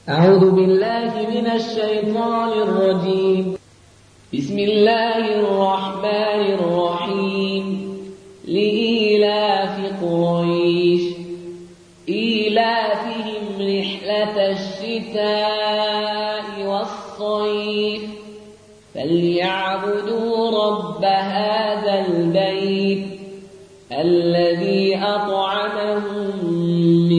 أعوذ بالله من الشيطان الرجيم. بسم الله الرحمن الرحيم. لإيلاف قريش إيلافهم رحلة الشتاء والصيف فليعبدوا رب هذا البيت الذي أطعمهم من